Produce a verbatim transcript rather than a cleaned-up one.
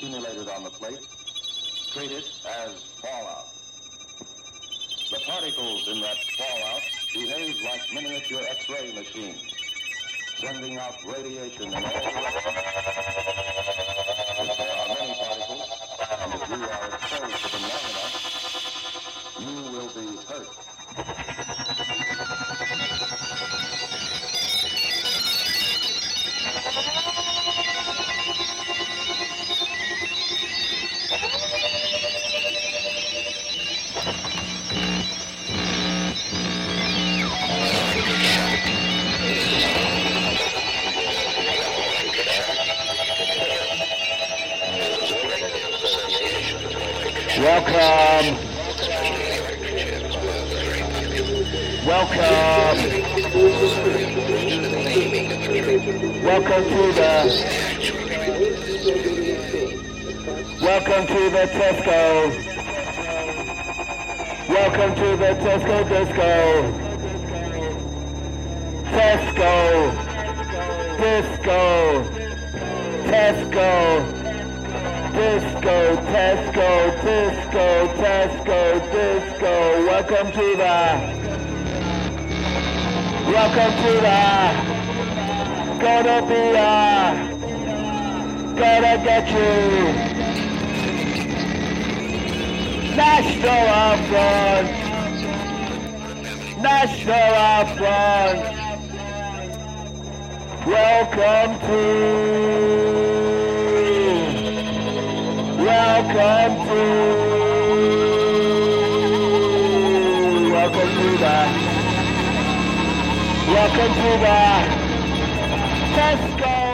accumulated on the plate, treat it as fallout. The particles in that fallout behave like miniature X-ray machines, sending out radiation in all directions. If there are many particles, and if you are exposed to them long enough, you will be hurt. Welcome. Welcome. Welcome to the Welcome to the Tesco. Welcome to the Tesco Disco. Tesco. Disco. Tesco. Disco, Tesco, Disco, Tesco, Disco. Welcome to the, welcome to the, gonna be a, gonna get you, National Upfront, National Upfront. Welcome to, Welcome to, welcome to the, welcome to the Tesco.